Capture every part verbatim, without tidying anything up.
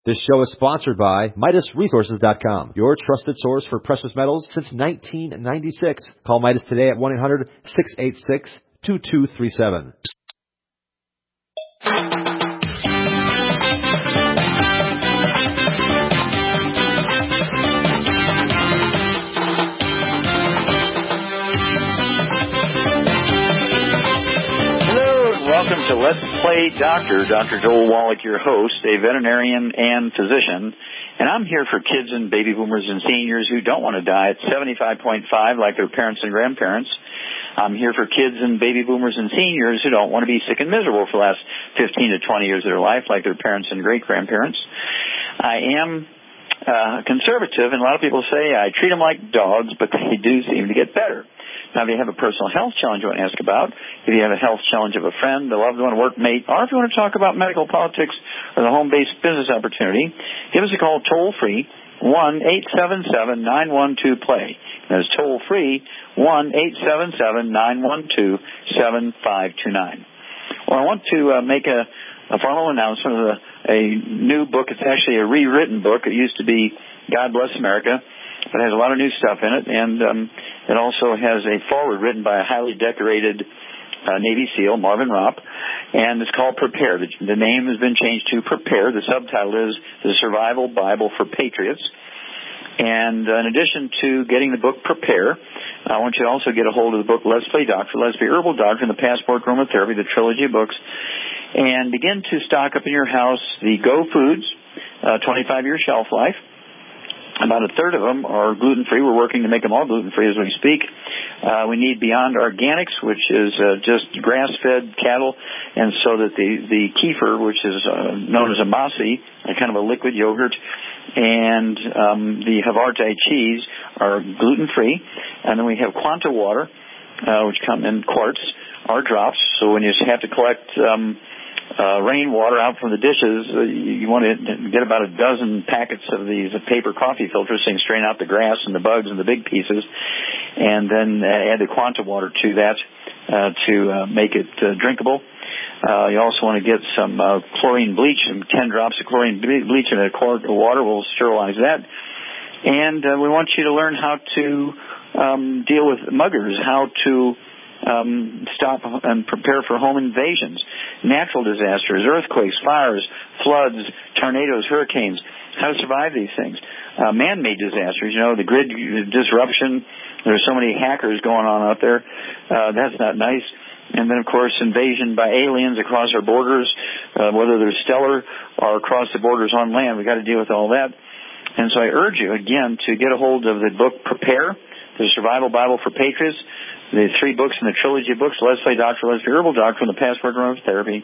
This show is sponsored by Midas Resources dot com, your trusted source for precious metals since nineteen ninety-six. Call Midas today at one eight hundred, six eight six, two two three seven. Welcome to Let's Play Doctor. Doctor Joel Wallach, your host, a veterinarian and physician. And I'm here for kids and baby boomers and seniors who don't want to die at seventy-five point five like their parents and grandparents. I'm here for kids and baby boomers and seniors who don't want to be sick and miserable for the last fifteen to twenty years of their life like their parents and great-grandparents. I am uh, conservative, and a lot of people say I treat them like dogs, but they do seem to get better. Now, if you have a personal health challenge you want to ask about, if you have a health challenge of a friend, a loved one, a workmate, or if you want to talk about medical politics or the home-based business opportunity, give us a call toll-free, one eight seven seven, nine one two, play. That is toll-free, one eight seven seven, nine one two, seven five two nine. Well, I want to uh, make a, a formal announcement of a, a new book. It's actually a rewritten book. It used to be God Bless America. It has a lot of new stuff in it, and um, it also has a foreword written by a highly decorated uh, Navy SEAL, Marvin Ropp, and it's called Prepare. The, the name has been changed to Prepare. The subtitle is The Survival Bible for Patriots. And uh, in addition to getting the book Prepare, I want you to also get a hold of the book Let's Play Doctor, Let's Be Herbal Doctor, and the Passport Aromatherapy, the trilogy of books, and begin to stock up in your house the Go Foods, uh, twenty-five year shelf life. About a third of them are gluten-free. We're working to make them all gluten-free as we speak. Uh, we need Beyond Organics, which is uh, just grass-fed cattle, and so that the, the kefir, which is uh, known as a masi, a kind of a liquid yogurt, and um, the Havarti cheese are gluten-free. And then we have Quanta water, uh, which come in quarts, or drops. So when you have to collect um, Uh, rainwater out from the dishes, uh, you, you want to get about a dozen packets of these uh, paper coffee filters so you can strain out the grass and the bugs and the big pieces, and then uh, add the Quanta water to that uh, to uh, make it uh, drinkable. Uh, you also want to get some uh, chlorine bleach, and ten drops of chlorine bleach in a quart of water will sterilize that. And uh, we want you to learn how to um, deal with muggers, how to Um, stop and prepare for home invasions, natural disasters, earthquakes, fires, floods, tornadoes, hurricanes, how to survive these things. Uh, man-made disasters, you know, the grid disruption, there's so many hackers going on out there. Uh, that's not nice. And then, of course, invasion by aliens across our borders, uh, whether they're stellar or across the borders on land. We've got to deal with all that. And so I urge you, again, to get a hold of the book Prepare, the Survival Bible for Patriots, the three books in the trilogy of books, Let's Play Doctor, Let's Be Herbal Doctor, and the Passport Aromatherapy,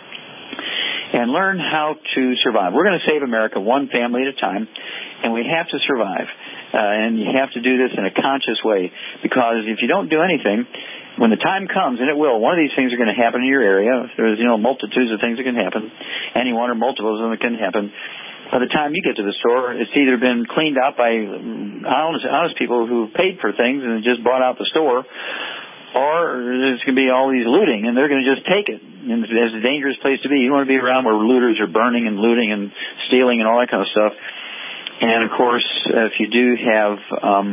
and learn how to survive. We're going to save America one family at a time, and we have to survive. Uh, and you have to do this in a conscious way, because if you don't do anything, when the time comes, and it will, one of these things are going to happen in your area. There's, you know, multitudes of things that can happen. Any one or multiple of them that can happen. By the time you get to the store, it's either been cleaned out by honest, honest people who paid for things and just bought out the store, or there's going to be all these looting, and they're going to just take it. And it's a dangerous place to be. You don't want to be around where looters are burning and looting and stealing and all that kind of stuff. And, of course, if you do have um,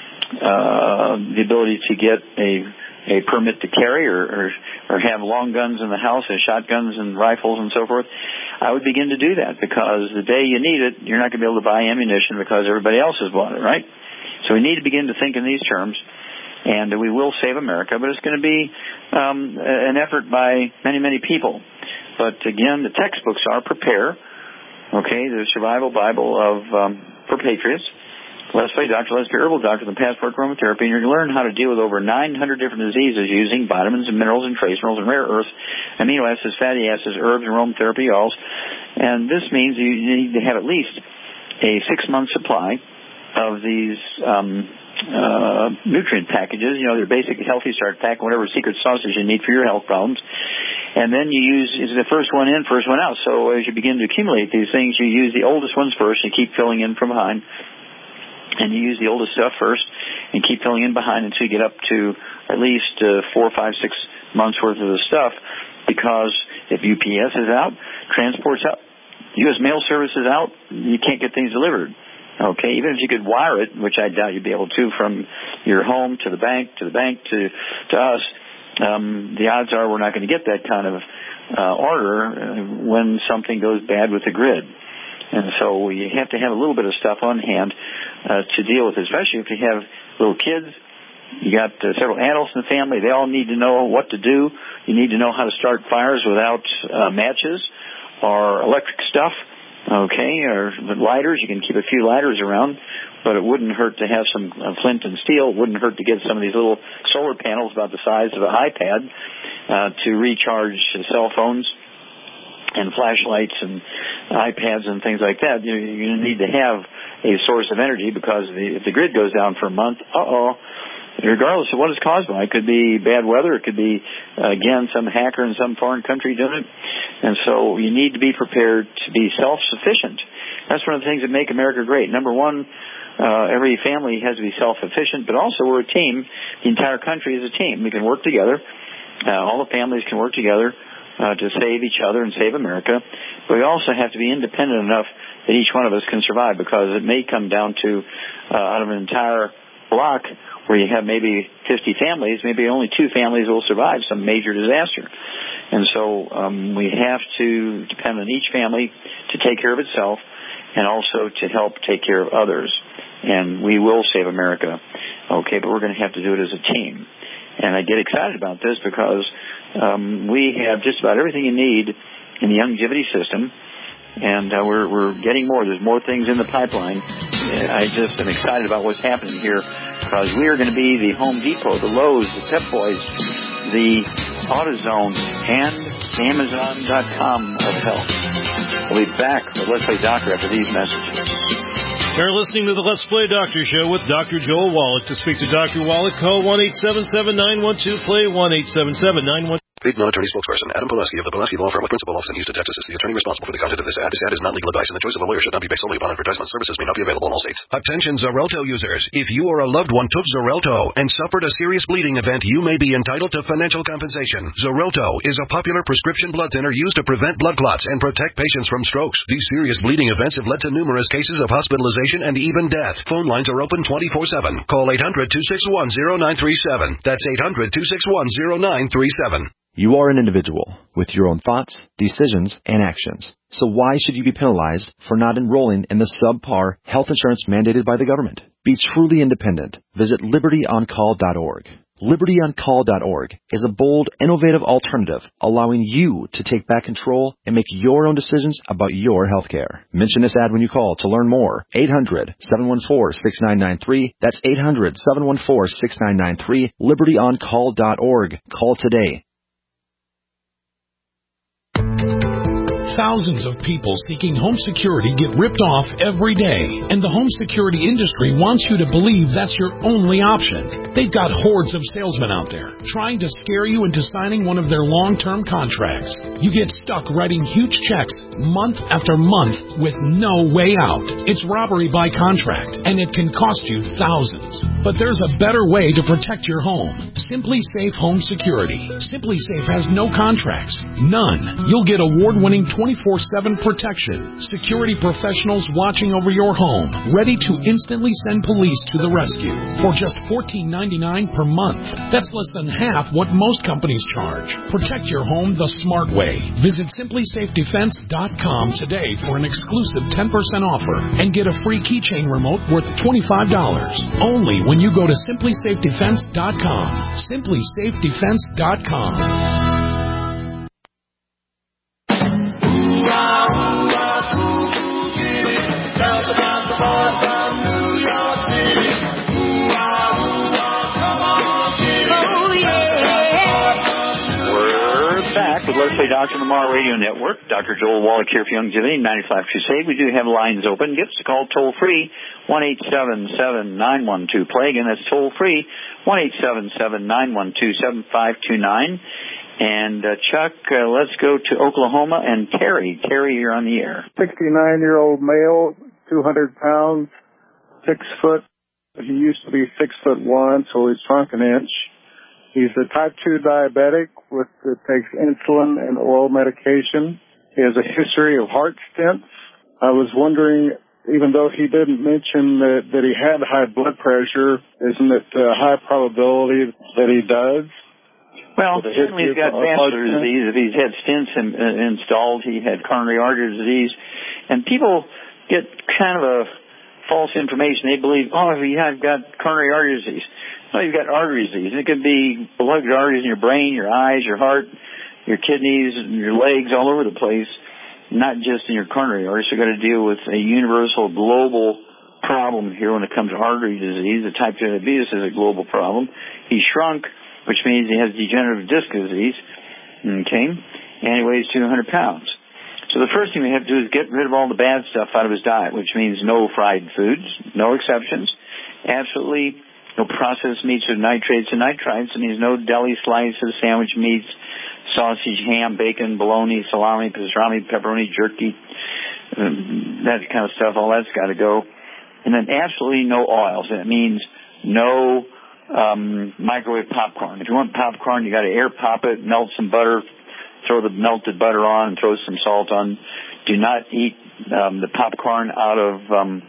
uh, the ability to get a a permit to carry or, or, or have long guns in the house and shotguns and rifles and so forth, I would begin to do that, because the day you need it, you're not going to be able to buy ammunition because everybody else has bought it, right? So we need to begin to think in these terms, and we will save America, but it's going to be um, an effort by many, many people. But again, the textbooks are Prepare, okay, the Survival Bible of um, for Patriots, Let's Play Doctor, Let's Be Herbal Doctor, the Passport Aromatherapy, and you're going to learn how to deal with over nine hundred different diseases using vitamins and minerals and trace minerals and rare earths, amino acids, fatty acids, herbs, and aromatherapy oils. And this means you need to have at least a six-month supply of these um, uh, nutrient packages. You know, they're basic healthy start pack, whatever secret sauces you need for your health problems. And then you use is the first one in, first one out. So as you begin to accumulate these things, you use the oldest ones first and keep filling in from behind. And you use the oldest stuff first and keep filling in behind until you get up to at least uh, four, five, six months worth of the stuff, because if U P S is out, transport's up. U S Mail Service is out, you can't get things delivered. Okay, even if you could wire it, which I doubt you'd be able to, from your home to the bank, to the bank, to, to us, um, the odds are we're not going to get that kind of uh, order uh, when something goes bad with the grid. And so you have to have a little bit of stuff on hand uh, to deal with it, especially if you have little kids. You got uh, several adults in the family. They all need to know what to do. You need to know how to start fires without uh, matches or electric stuff, okay, or lighters. You can keep a few lighters around, but it wouldn't hurt to have some uh, flint and steel. It wouldn't hurt to get some of these little solar panels about the size of an iPad uh, to recharge cell phones and flashlights and iPads and things like that. You, you need to have a source of energy, because the, if the grid goes down for a month, uh-oh, regardless of what it's caused by. It could be bad weather. It could be, uh, again, some hacker in some foreign country doing it. And so you need to be prepared to be self-sufficient. That's one of the things that make America great. Number one, uh, every family has to be self-sufficient, but also we're a team. The entire country is a team. We can work together. Uh, all the families can work together uh, to save each other and save America. But we also have to be independent enough that each one of us can survive, because it may come down to, uh, out of an entire block where you have maybe fifty families, maybe only two families will survive some major disaster. And so um, we have to depend on each family to take care of itself, and also to help take care of others. And we will save America, okay, but we're going to have to do it as a team. And I get excited about this because um, we have just about everything you need in the Youngevity system, and uh, we're, we're getting more. There's more things in the pipeline. I just am excited about what's happening here, because we are going to be the Home Depot, the Lowe's, the Pep Boys, the AutoZone, and the Amazon dot com of health. We'll be back with Let's Play Doctor after these messages. You're listening to the Let's Play Doctor Show with Doctor Joel Wallach. To speak to Doctor Wallach, call one eight seven seven, nine one two, play, one eight seven seven, nine one two. Paid non-attorney spokesperson Adam Pulaski of the Pulaski Law Firm with principal office in Houston, Texas, is the attorney responsible for the content of this ad. This ad is not legal advice, and the choice of a lawyer should not be based solely upon advertisement. Services may not be available in all states. Attention Xarelto users. If you or a loved one took Xarelto and suffered a serious bleeding event, you may be entitled to financial compensation. Xarelto is a popular prescription blood thinner used to prevent blood clots and protect patients from strokes. These serious bleeding events have led to numerous cases of hospitalization and even death. Phone lines are open twenty-four seven. Call eight hundred, two six one, zero nine three seven. That's eight hundred, two six one, zero nine three seven. You are an individual with your own thoughts, decisions, and actions. So why should you be penalized for not enrolling in the subpar health insurance mandated by the government? Be truly independent. Visit liberty on call dot org. liberty on call dot org is a bold, innovative alternative allowing you to take back control and make your own decisions about your health care. Mention this ad when you call to learn more. eight hundred, seven one four, six nine nine three. That's eight hundred, seven one four, six nine nine three. liberty on call dot org. Call today. Thousands of people seeking home security get ripped off every day, and the home security industry wants you to believe that's your only option. They've got hordes of salesmen out there trying to scare you into signing one of their long-term contracts. You get stuck writing huge checks month after month with no way out. It's robbery by contract, and it can cost you thousands. But there's a better way to protect your home. SimpliSafe Home Security. SimpliSafe has no contracts. None. You'll get award-winning twenty-four seven protection. Security professionals watching over your home, ready to instantly send police to the rescue for just fourteen ninety-nine per month. That's less than half what most companies charge. Protect your home the smart way. Visit simply safe defense dot com today for an exclusive ten percent offer and get a free keychain remote worth twenty-five dollars. Only when you go to simply safe defense dot com. simply safe defense dot com. Let's Play Doctor on the Mar Radio Network. Doctor Joel Wallach here for Youngevity, ninety-five Crusade. We do have lines open. Give us a call toll free, one eight seven seven, nine one two, play. Again, that's toll free, one eight seven seven, nine one two, seven five two nine. And uh, Chuck, uh, let's go to Oklahoma and Terry. Terry, you're on the air. sixty-nine-year-old male, two hundred pounds, six foot. He used to be six foot one, so he's shrunk an inch. He's a type two diabetic with that takes insulin and oral medication. He has a history of heart stents. I was wondering, even though he didn't mention that, that he had high blood pressure, isn't it a high probability that he does? Well, certainly he's got vascular disease. If he's had stents in, uh, installed, he had coronary artery disease. And people get kind of a false information. They believe, oh, yeah, I've got coronary artery disease. No, you've got artery disease. It could be blood arteries in your brain, your eyes, your heart, your kidneys, and your legs, all over the place, not just in your coronary arteries. So you've got to deal with a universal, global problem here when it comes to artery disease. The type two diabetes is a global problem. He shrunk, which means he has degenerative disc disease, okay, and he weighs two hundred pounds. So the first thing we have to do is get rid of all the bad stuff out of his diet, which means no fried foods, no exceptions, absolutely no processed meats with nitrates and nitrites. It means no deli slices, sandwich meats, sausage, ham, bacon, bologna, salami, pastrami, pepperoni, jerky, um, that kind of stuff. All that's got to go. And then absolutely no oils. That means no um, microwave popcorn. If you want popcorn, you got to air pop it, melt some butter, throw the melted butter on, and throw some salt on. Do not eat um, the popcorn out of um,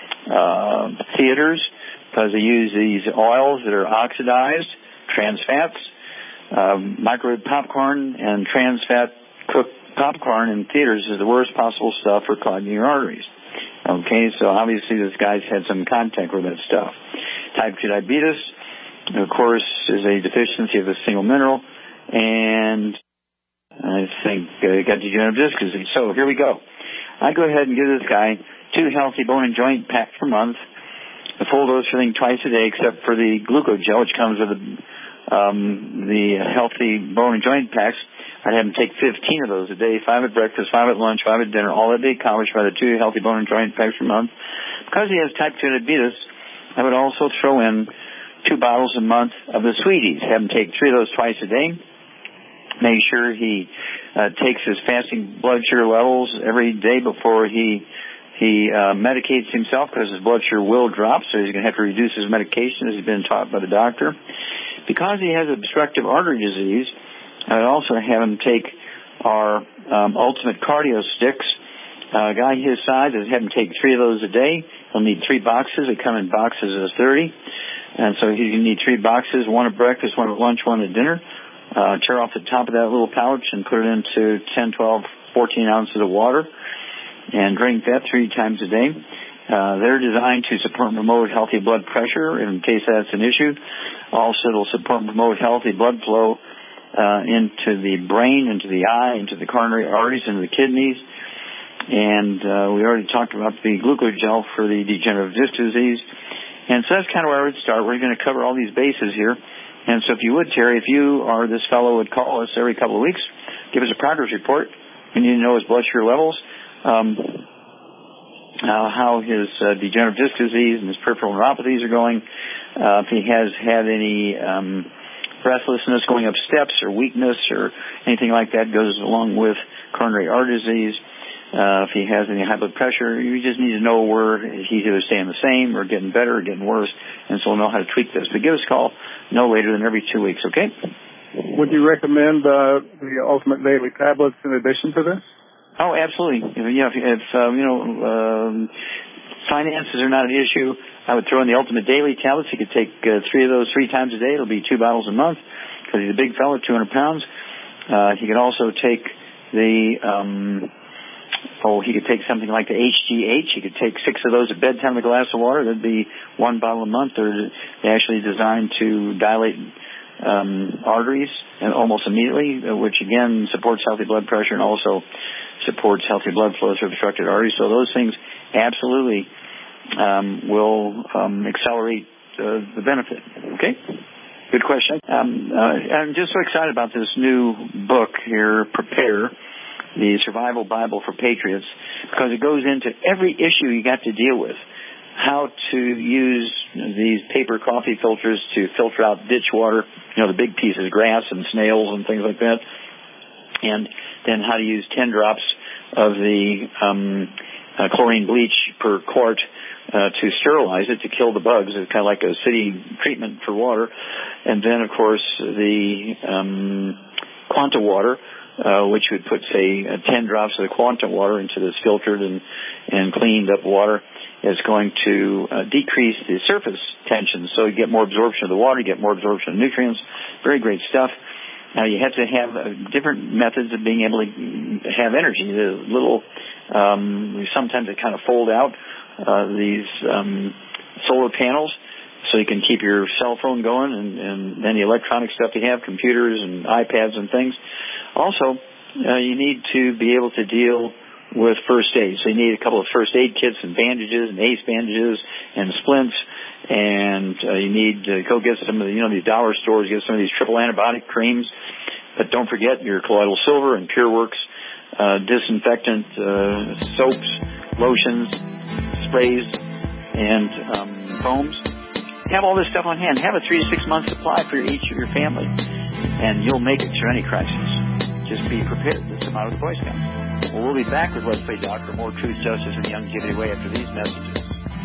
uh, theaters, because they use these oils that are oxidized, trans fats. Um, microwave popcorn and trans fat cooked popcorn in theaters is the worst possible stuff for clogging your arteries. Okay, so obviously this guy's had some contact with that stuff. Type two diabetes, of course, is a deficiency of a single mineral, and I think uh, he got degenerative disc disease. So here we go. I go ahead and give this guy two healthy bone and joint packs per month, a full dose thing twice a day, except for the glucogel, which comes with the, um, the healthy bone and joint packs. I'd have him take fifteen of those a day, five at breakfast, five at lunch, five at dinner, all that be accomplished by the two healthy bone and joint packs per month. Because he has type two diabetes, I would also throw in two bottles a month of the Sweeties. Have him take three of those twice a day. Make sure he uh, takes his fasting blood sugar levels every day before he he uh, medicates himself, because his blood sugar will drop, so he's going to have to reduce his medication as he's been taught by the doctor. Because he has obstructive artery disease, I would also have him take our um, Ultimate Cardio Sticks. Uh, a guy his size, I'd have him take three of those a day. He'll need three boxes. They come in boxes of thirty. And so he's going to need three boxes, one at breakfast, one at lunch, one at dinner. Uh, tear off the top of that little pouch and put it into ten, twelve, fourteen ounces of water, and drink that three times a day. Uh, they're designed to support and promote healthy blood pressure in case that's an issue. Also, it'll support and promote healthy blood flow uh, into the brain, into the eye, into the coronary arteries, into the kidneys. And uh, we already talked about the glucogel for the degenerative disc disease. And so that's kind of where I would start. We're going to cover all these bases here. And so if you would, Terry, if you or this fellow would call us every couple of weeks, give us a progress report. We need to know his blood sugar levels, um, uh, how his uh, degenerative disc disease and his peripheral neuropathies are going, uh, if he has had any um, breathlessness going up steps or weakness or anything like that goes along with coronary artery disease. Uh, if he has any high blood pressure, you just need to know where he's either staying the same or getting better or getting worse, and so we'll know how to tweak this. But give us a call no later than every two weeks, okay? Would you recommend uh, the Ultimate Daily Tablets in addition to this? Oh, absolutely. Yeah, if, if um, you know, um, finances are not an issue, I would throw in the Ultimate Daily Tablets. He could take uh, three of those three times a day. It'll be two bottles a month, because he's a big fellow, two hundred pounds. Uh, he could also take the... Um, Oh, he could take something like the H G H. He could take six of those at bedtime with a glass of water. That'd be one bottle a month. They're actually designed to dilate um, arteries and almost immediately, which again supports healthy blood pressure and also supports healthy blood flow through obstructed arteries. So those things absolutely um, will um, accelerate uh, the benefit. Okay? Good question. Um, uh, I'm just so excited about this new book here, Prepare, the Survival Bible for Patriots, because it goes into every issue you got to deal with. How to use these paper coffee filters to filter out ditch water, you know, the big pieces, grass and snails and things like that. And then how to use ten drops of the um, uh, chlorine bleach per quart uh, to sterilize it, to kill the bugs. It's kind of like a city treatment for water. And then, of course, the um, Quanta water, uh, which would put, say, uh, ten drops of the Quantum water into this filtered and, and cleaned up water, is going to uh, decrease the surface tension, so you get more absorption of the water, you get more absorption of nutrients. Very great stuff. Now, you have to have uh, different methods of being able to have energy. The little, um, sometimes they kind of fold out, uh, these um, solar panels, so you can keep your cell phone going and, and any electronic stuff you have, computers and iPads and things. Also, uh, you need to be able to deal with first aid. So you need a couple of first aid kits and bandages and ACE bandages and splints, and uh, you need to go get some of the, you know, these dollar stores, get some of these triple antibiotic creams. But don't forget your colloidal silver and PureWorks uh, disinfectant uh, soaps, lotions, sprays, and um, foams. Have all this stuff on hand. Have a three to six month supply for each of your family, and you'll make it through any crisis. Just be prepared. Just come out of the Boy Scouts. Well, we'll be back with Let's Play Doctor, more truth, justice, and longevity way after these messages.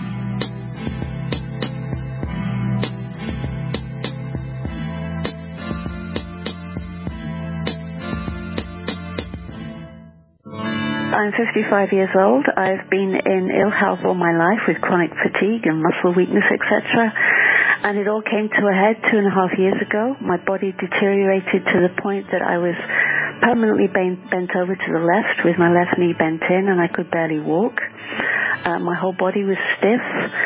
I'm fifty-five years old. I've been in ill health all my life with chronic fatigue and muscle weakness, et cetera. And it all came to a head two and a half years ago. My body deteriorated to the point that I was permanently bent, bent over to the left with my left knee bent in, and I could barely walk. Uh, my whole body was stiff.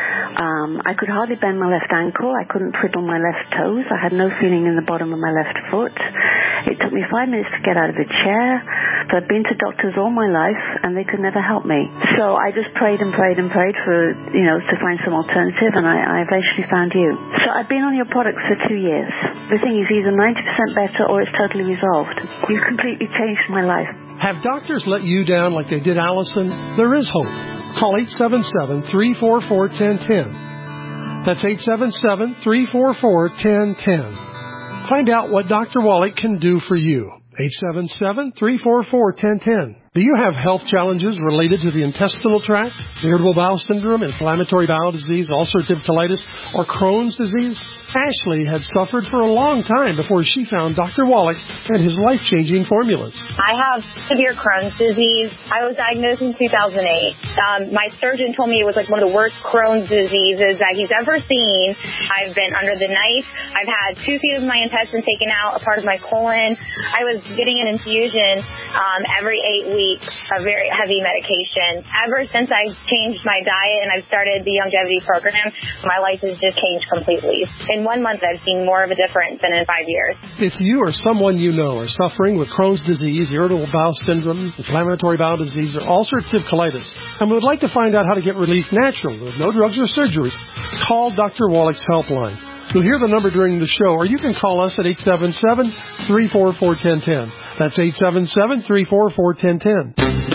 Um, I could hardly bend my left ankle. I couldn't twiddle my left toes. I had no feeling in the bottom of my left foot. It took me five minutes to get out of the chair. So I've been to doctors all my life, and they could never help me. So I just prayed and prayed and prayed for, you know, to find some alternative, and I, I eventually found you. So I've been on your products for two years. The thing is either ninety percent better or it's totally resolved. You completely changed my life. Have doctors let you down like they did Allison? There is hope. Call eight seven seven, three four four, one zero one zero. That's eight seven seven, three four four, one zero one zero. Find out what Doctor Wallach can do for you. eight seven seven, three four four, one zero one zero. Do you have health challenges related to the intestinal tract, irritable bowel syndrome, inflammatory bowel disease, ulcerative colitis, or Crohn's disease? Ashley had suffered for a long time before she found Doctor Wallach and his life-changing formulas. I have severe Crohn's disease. I was diagnosed in two thousand eight. Um, my surgeon told me it was like one of the worst Crohn's diseases that he's ever seen. I've been under the knife. I've had two feet of my intestine taken out, a part of my colon. I was getting an infusion um, every eight weeks. A very heavy medication. Ever since I changed my diet and I've started the longevity program, my life has just changed completely. In one month, I've seen more of a difference than in five years. If you or someone you know are suffering with Crohn's disease, irritable bowel syndrome, inflammatory bowel disease, or ulcerative colitis, and would like to find out how to get relief naturally with no drugs or surgery, call Doctor Wallach's helpline. You'll hear the number during the show, or you can call us at eight seven seven, three four four, one zero one zero. That's eight seven seven, three four four, one zero one zero.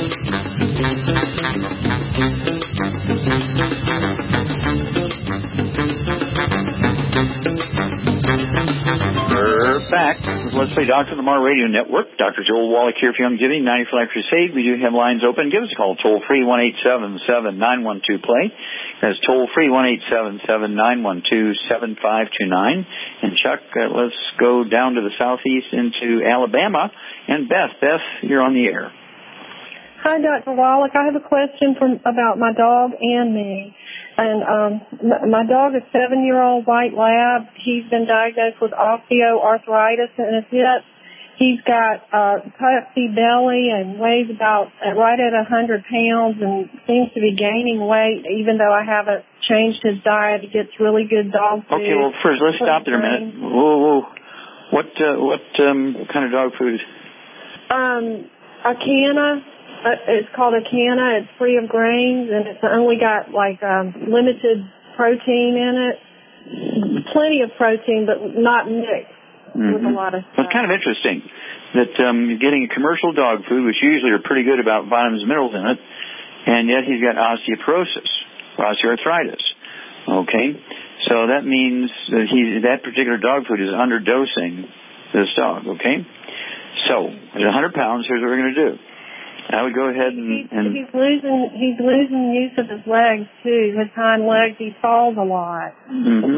We're back. Let's Play Doctor, the Mar Radio Network. Doctor Joel Wallach here for Youngevity, ninety for Life Crusade. We do have lines open. Give us a call, toll free, one eight seven seven, nine one two, play. That's toll free, one eight seven seven, nine one two, seven five two nine. And Chuck, uh, let's go down to the southeast into Alabama. And Beth, Beth, you're on the air. Hi, Doctor Wallach. I have a question from about my dog and me. And um, my dog is a seven-year-old white lab. He's been diagnosed with osteoarthritis in his hip. He's got uh, puffy belly and weighs about right at one hundred pounds and seems to be gaining weight, even though I haven't changed his diet. He gets really good dog food. Okay, well, first, let's stop there a minute. Whoa, whoa. What, uh, what um, kind of dog food? Um, a canna. Uh, it's called a canna. It's free of grains, and it's only got, like, um, limited protein in it. Plenty of protein, but not mixed. Mm-hmm. With a lot of stuff. Well, it's kind of interesting that um, you're getting a commercial dog food, which usually are pretty good about vitamins and minerals in it, and yet he's got osteoporosis, osteoarthritis. Okay, so that means that he that particular dog food is underdosing this dog. Okay, so at one hundred pounds, here's what we're going to do. I would go ahead and, and he's losing he's losing use of his legs too. His hind legs. He falls a lot. Mm-hmm.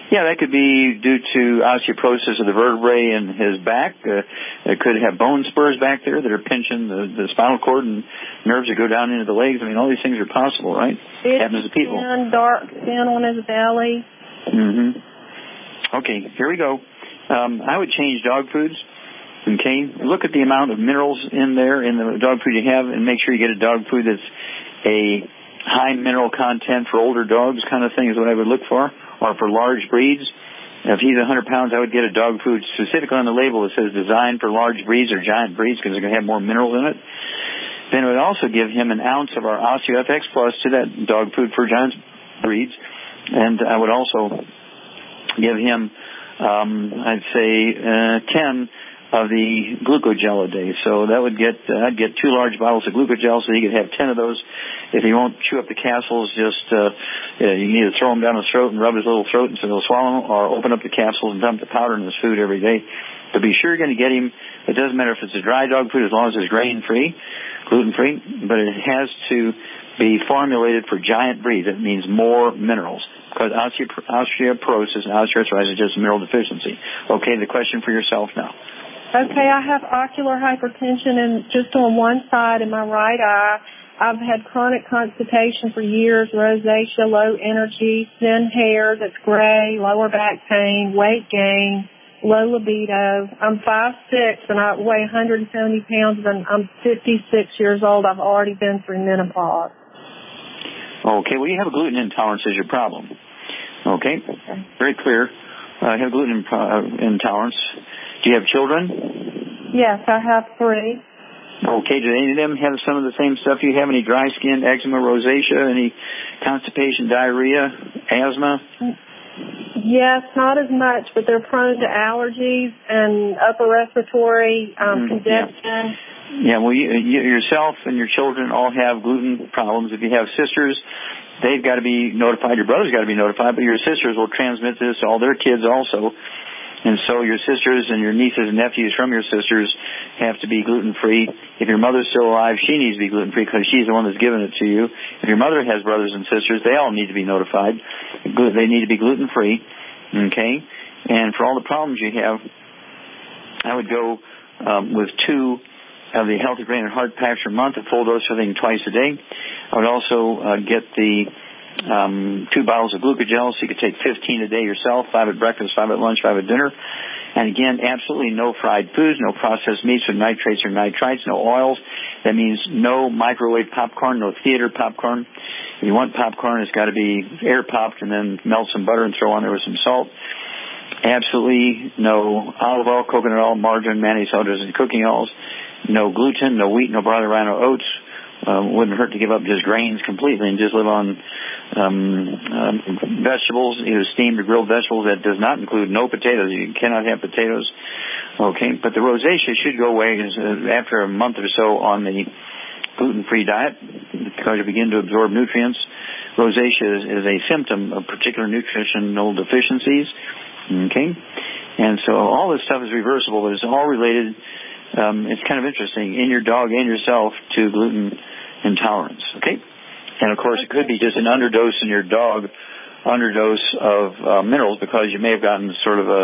Yeah, that could be due to osteoporosis of the vertebrae in his back. Uh, it could have bone spurs back there that are pinching the, the spinal cord and nerves that go down into the legs. I mean, all these things are possible, right? It happens to people. Skin, dark skin on his belly. Mm-hmm. Okay, here we go. Um, I would change dog foods. Okay, look at the amount of minerals in there in the dog food you have, and make sure you get a dog food that's a high mineral content for older dogs kind of thing is what I would look for. Or for large breeds. If he's one hundred pounds, I would get a dog food specifically on the label that says designed for large breeds or giant breeds because they're going to have more minerals in it. Then it would also give him an ounce of our OsteoFX Plus to that dog food for giant breeds. And I would also give him, um, I'd say, uh, ten of the glucogel a day. So that would get, uh, I'd get two large bottles of glucogel so he could have ten of those. If he won't chew up the capsules, just, uh, uh, you can either throw them down his throat and rub his little throat until he'll swallow them, or open up the capsules and dump the powder in his food every day. But be sure you're going to get him, it doesn't matter if it's a dry dog food as long as it's grain-free, gluten-free, but it has to be formulated for giant breeds. It means more minerals. Because osteoporosis and osteoarthritis is just mineral deficiency. Okay, the question for yourself now. Okay, I have ocular hypertension and just on one side in my right eye. I've had chronic constipation for years, rosacea, low energy, thin hair that's gray, lower back pain, weight gain, low libido. I'm five six and I weigh one hundred seventy pounds and I'm fifty-six years old. I've already been through menopause. Okay, well, you have a gluten intolerance as your problem. Okay, very clear. Uh, you have gluten uh, intolerance. Do you have children? Yes, I have three. Okay, do any of them have some of the same stuff you have? Any dry skin, eczema, rosacea, any constipation, diarrhea, asthma? Yes, not as much, but they're prone to allergies and upper respiratory um, mm, congestion. Yeah, yeah well, you, you, yourself and your children all have gluten problems. If you have sisters, they've got to be notified. Your brother's got to be notified, but your sisters will transmit this to all their kids also. And so your sisters and your nieces and nephews from your sisters have to be gluten-free. If your mother's still alive, she needs to be gluten-free because she's the one that's given it to you. If your mother has brothers and sisters, they all need to be notified. They need to be gluten-free, okay? And for all the problems you have, I would go um, with two of the Healthy Brain and Heart Packs per month, a full dose of everything twice a day. I would also uh, get the Um, two bottles of glucogel, so you could take fifteen a day yourself, five at breakfast, five at lunch, five at dinner. And again, absolutely no fried foods, no processed meats with nitrates or nitrites, no oils. That means no microwave popcorn, no theater popcorn. If you want popcorn, it's got to be air popped and then melt some butter and throw on there with some salt. Absolutely no olive oil, coconut oil, margarine, mayonnaise, sodas, and cooking oils. No gluten, no wheat, no barley, rye, no oats. Um, wouldn't hurt to give up just grains completely and just live on um, um, vegetables, either steamed or grilled vegetables. That does not include no potatoes. You cannot have potatoes. Okay, but the rosacea should go away after a month or so on the gluten-free diet because you begin to absorb nutrients. Rosacea is, is a symptom of particular nutritional deficiencies. Okay, and so all this stuff is reversible, but it's all related. Um, it's kind of interesting in your dog and yourself to gluten intolerance. Okay, and of course it could be just an underdose in your dog, underdose of uh, minerals because you may have gotten sort of a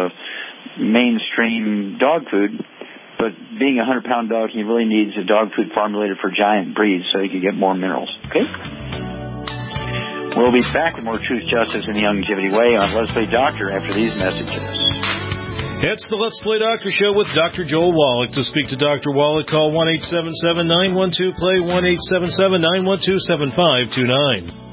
mainstream dog food. But being a hundred pound dog, he really needs a dog food formulated for giant breeds so he can get more minerals. Okay. We'll be back with more Truth, Justice, and the Longevity Way on Let's Play Doctor after these messages. It's the Let's Play Doctor Show with Doctor Joel Wallach. To speak to Doctor Wallach, call one eight seven seven, nine one two, play, one eight seven seven, nine one two, seven five two nine.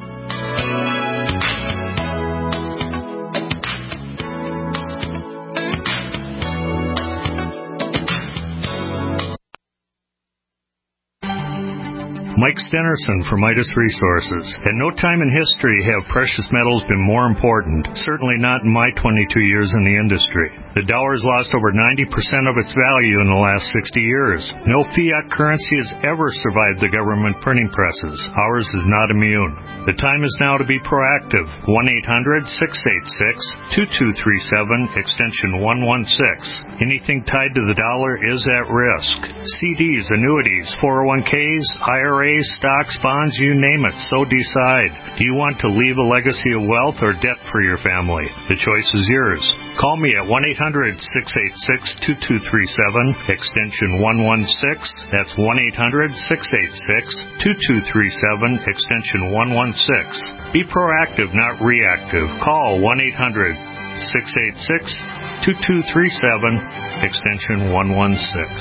Mike Stenerson from Midas Resources. At no time in history have precious metals been more important, certainly not in my twenty-two years in the industry. The dollar has lost over ninety percent of its value in the last sixty years. No fiat currency has ever survived the government printing presses. Ours is not immune. The time is now to be proactive. one eight hundred six eight six two two three seven, extension one one six. Anything tied to the dollar is at risk. C Ds, annuities, four oh one k's, I R As, stocks, bonds, you name it, so decide. Do you want to leave a legacy of wealth or debt for your family? The choice is yours. Call me at one eight hundred six eight six two two three seven, extension one one six. That's one eight hundred six eight six two two three seven, extension one one six. Be proactive, not reactive. Call one eight hundred six eight six two two three seven, extension one one six.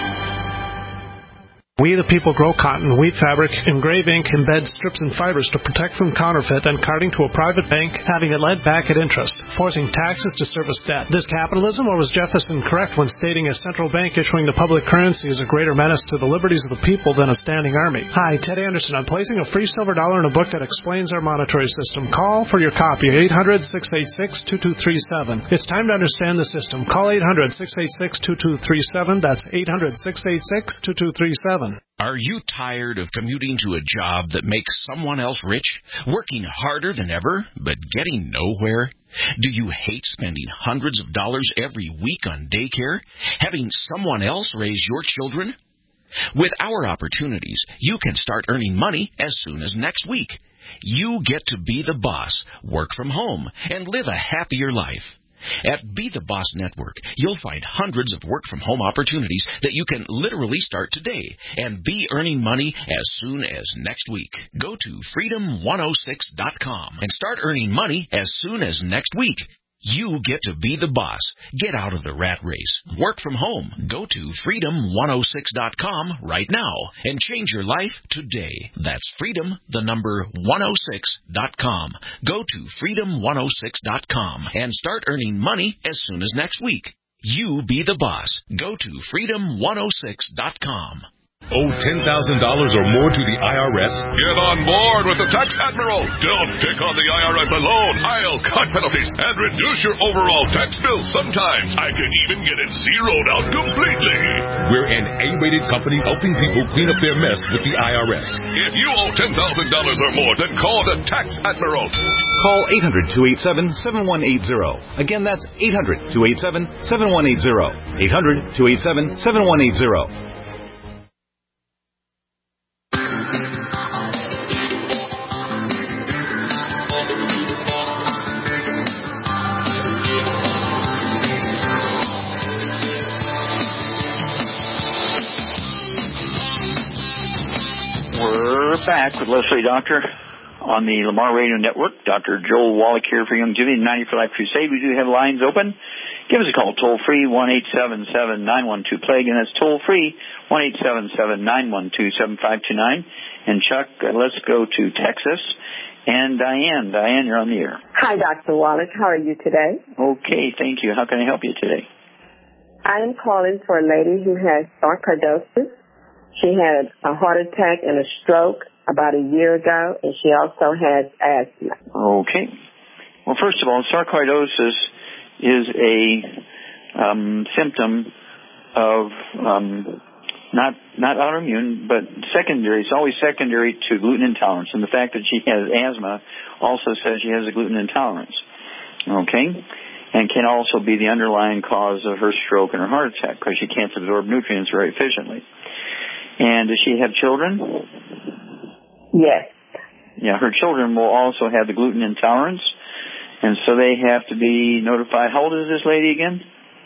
We the people grow cotton, weave fabric, engrave ink, embed strips and fibers to protect from counterfeit and carting to a private bank, having it lent back at interest, forcing taxes to service debt. This capitalism, or was Jefferson correct when stating a central bank issuing the public currency is a greater menace to the liberties of the people than a standing army? Hi, Ted Anderson. I'm placing a free silver dollar in a book that explains our monetary system. Call for your copy, eight hundred six eight six two two three seven. It's time to understand the system. Call eight hundred six eight six two two three seven. That's eight hundred six eight six two two three seven. Are you tired of commuting to a job that makes someone else rich, working harder than ever, but getting nowhere? Do you hate spending hundreds of dollars every week on daycare, having someone else raise your children? With our opportunities, you can start earning money as soon as next week. You get to be the boss, work from home, and live a happier life. At Be the Boss Network, you'll find hundreds of work-from-home opportunities that you can literally start today and be earning money as soon as next week. Go to freedom one oh six dot com and start earning money as soon as next week. You get to be the boss. Get out of the rat race. Work from home. Go to freedom one oh six dot com right now and change your life today. That's freedom, the number one oh six dot com. Go to freedom one oh six dot com and start earning money as soon as next week. You be the boss. Go to freedom one oh six dot com. Owe ten thousand dollars or more to the I R S? Get on board with the Tax Admiral. Don't pick on the I R S alone. I'll cut penalties and reduce your overall tax bill. Sometimes I can even get it zeroed out completely. We're an A-rated company helping people clean up their mess with the I R S. If you owe ten thousand dollars or more, then call the Tax Admiral. Call eight hundred two eight seven seven one eight zero. Again, that's eight hundred two eight seven seven one eight zero. eight hundred two eight seven seven one eight zero. We're back with Leslie Doctor on the Lamar Radio Network. Doctor Joel Wallach here for Youngevity ninety for Life Crusade. We do have lines open. Give us a call, toll-free, one eight seven seven nine one two plague, and that's toll-free, one eight seven seven nine one two seven five two nine. And Chuck, uh, let's go to Texas. And Diane. Diane, you're on the air. Hi, Doctor Wallach. How are you today? Okay, thank you. How can I help you today? I am calling for a lady who has sarcoidosis. She had a heart attack and a stroke about a year ago, and she also has asthma. Okay. Well, first of all, sarcoidosis is a um, symptom of um, not not autoimmune, but secondary. It's always secondary to gluten intolerance, and the fact that she has asthma also says she has a gluten intolerance. Okay, and can also be the underlying cause of her stroke and her heart attack because she can't absorb nutrients very efficiently. And does she have children? Yes. Yeah, her children will also have the gluten intolerance, and so they have to be notified. How old is this lady again?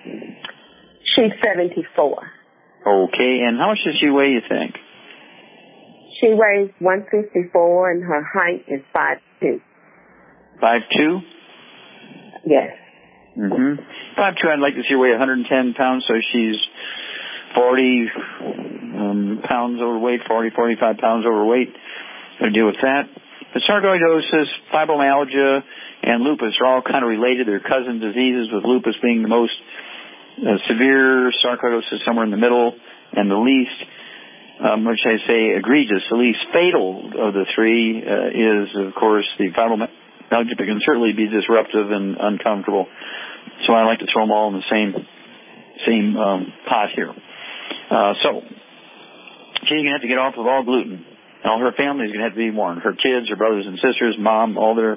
She's seventy-four. Okay, and how much does she weigh, you think? She weighs one fifty-four, and her height is five two. five two? Yes. Mm-hmm. five two, I'd like to see her weigh one hundred ten pounds, so she's forty um, pounds overweight, forty, forty-five pounds overweight. Going to deal with that. But sarcoidosis, fibromyalgia, and lupus are all kind of related. They're cousin diseases, with lupus being the most uh, severe, sarcoidosis somewhere in the middle, and the least, um, which I say egregious, the least fatal of the three uh, is, of course, the fibromyalgia, but can certainly be disruptive and uncomfortable. So I like to throw them all in the same same um, pot here. Uh, so she's going to have to get off of all gluten. All her family is going to have to be warned. Her kids, her brothers and sisters, mom, all their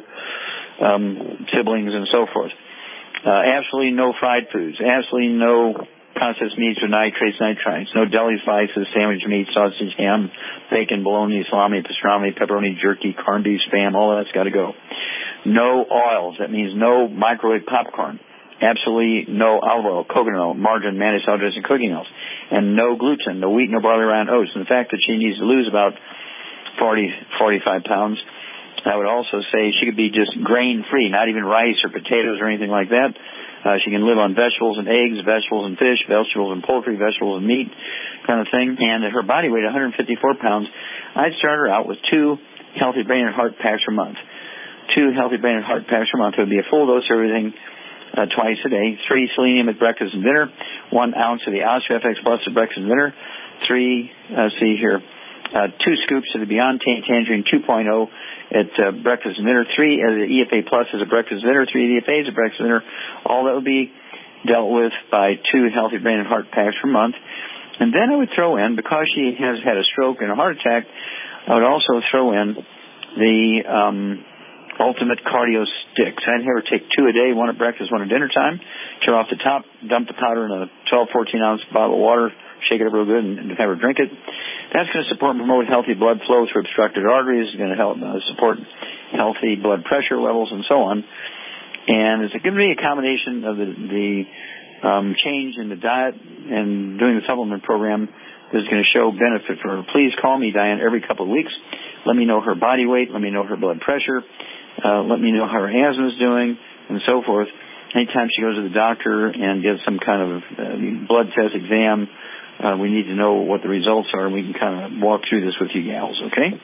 um, siblings, and so forth. Uh, absolutely no fried foods. Absolutely no processed meats with nitrates, nitrites. No deli slices, sandwich meat, sausage, ham, bacon, bologna, salami, pastrami, pepperoni, jerky, corned beef, spam. All that's got to go. No oils. That means no microwave popcorn. Absolutely no olive oil, coconut oil, margarine, mayonnaise, salt dressing, cooking oils. And no gluten, no wheat, no barley, rye, and oats. And the fact that she needs to lose about forty, forty-five pounds, I would also say she could be just grain-free, not even rice or potatoes or anything like that. Uh, she can live on vegetables and eggs, vegetables and fish, vegetables and poultry, vegetables and meat kind of thing. And at her body weight, one hundred fifty-four pounds, I'd start her out with two healthy brain and heart packs per month. Two healthy brain and heart packs per month. It would be a full dose of everything uh, twice a day. Three selenium at breakfast and dinner. One ounce of the OsteoFX Plus at breakfast and dinner. Three, uh, see here, uh, two scoops of the Beyond Tangerine two point oh at uh, breakfast and dinner. Three of the E F A Plus as a breakfast and dinner. Three E F As at breakfast and dinner. All that would be dealt with by two healthy brain and heart packs per month. And then I would throw in, because she has had a stroke and a heart attack, I would also throw in the um, Ultimate Cardio Sticks. I'd have her take two a day, one at breakfast, one at dinner time. Tear off the top, dump the powder in a twelve, fourteen ounce bottle of water, shake it up real good, and, and have her drink it. That's going to support and promote healthy blood flow through obstructed arteries. It's going to help uh, support healthy blood pressure levels and so on. And it's going to be a combination of the, the um, change in the diet and doing the supplement program that's going to show benefit for her. Please call me, Diane, every couple of weeks. Let me know her body weight. Let me know her blood pressure. Uh, let me know how her asthma is doing and so forth. Anytime she goes to the doctor and gets some kind of uh, blood test exam, uh, we need to know what the results are, and we can kind of walk through this with you gals, okay?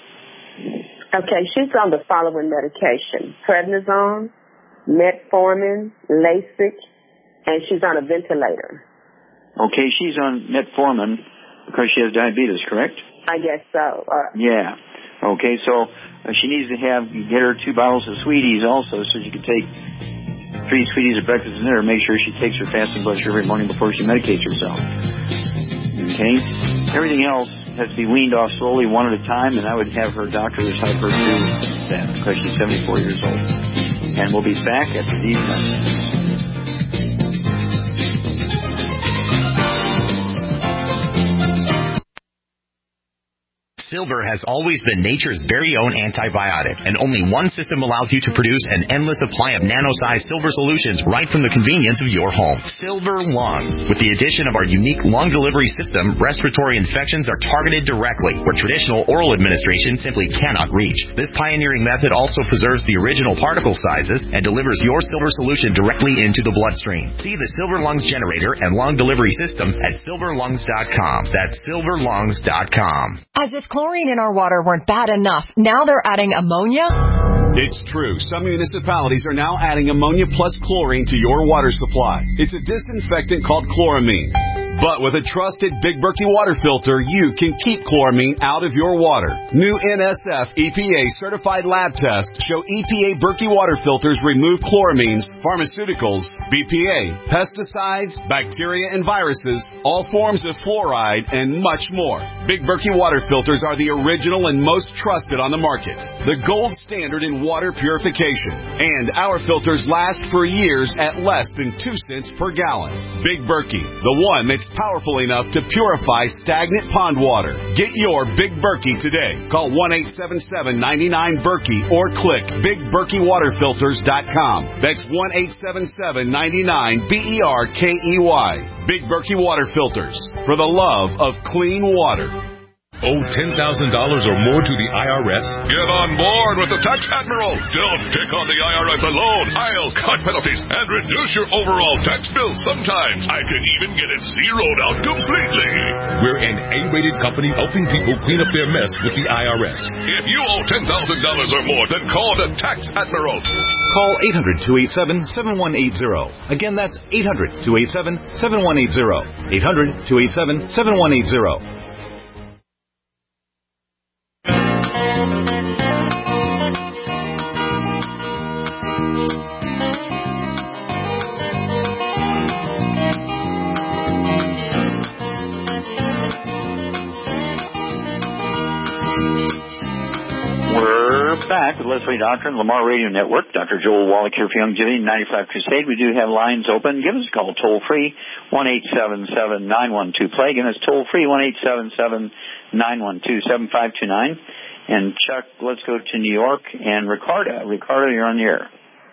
Okay, she's on the following medication: prednisone, metformin, Lasix, and she's on a ventilator. Okay, she's on metformin because she has diabetes, correct? I guess so. Uh, yeah. Okay, so uh, she needs to have, get her two bottles of Sweeties also, so she can take three Sweeties at breakfast and dinner. Make sure she takes her fasting blood sugar every morning before she medicates herself. Okay? Everything else has to be weaned off slowly, one at a time, and I would have her doctors help her do that because she's seventy-four years old. And we'll be back after these messages. Silver has always been nature's very own antibiotic, and only one system allows you to produce an endless supply of nano-sized silver solutions right from the convenience of your home. Silver Lungs. With the addition of our unique lung delivery system, respiratory infections are targeted directly, where traditional oral administration simply cannot reach. This pioneering method also preserves the original particle sizes and delivers your silver solution directly into the bloodstream. See the Silver Lungs generator and lung delivery system at silver lungs dot com. That's silver lungs dot com. As if chlorine in our water weren't bad enough, now they're adding ammonia? It's true. Some municipalities are now adding ammonia plus chlorine to your water supply. It's a disinfectant called chloramine. But with a trusted Big Berkey water filter, you can keep chloramine out of your water. New N S F E P A certified lab tests show E P A Berkey water filters remove chloramines, pharmaceuticals, B P A, pesticides, bacteria and viruses, all forms of fluoride, and much more. Big Berkey water filters are the original and most trusted on the market. The gold standard in water purification. And our filters last for years at less than two cents per gallon. Big Berkey, the one that's powerful enough to purify stagnant pond water. Get your Big Berkey today. Call one eight seven seven, nine nine, Berkey or click big berkey water filters dot com. That's one eight seven seven, nine nine, B E R K E Y. Big Berkey Water Filters. For the love of clean water. Owe ten thousand dollars or more to the I R S? Get on board with the Tax Admiral. Don't pick on the I R S alone. I'll cut penalties and reduce your overall tax bill. Sometimes I can even get it zeroed out completely. We're an A-rated company helping people clean up their mess with the I R S. If you owe ten thousand dollars or more, then call the Tax Admiral. Call eight hundred, two eight seven, seven one eight zero. Again, that's eight hundred, two eight seven, seven one eight zero. eight hundred, two eight seven, seven one eight zero. Let's Play Doctor and Lamar Radio Network. Doctor Joel Wallach here for Youngevity ninety-five Crusade. We do have lines open. Give us a call toll free, one eight seven seven, nine one two, play. Again, it's toll free, one eight seven seven, nine one two, seven five two nine. And Chuck, let's go to New York. And Ricardo, Ricardo, you're on the air.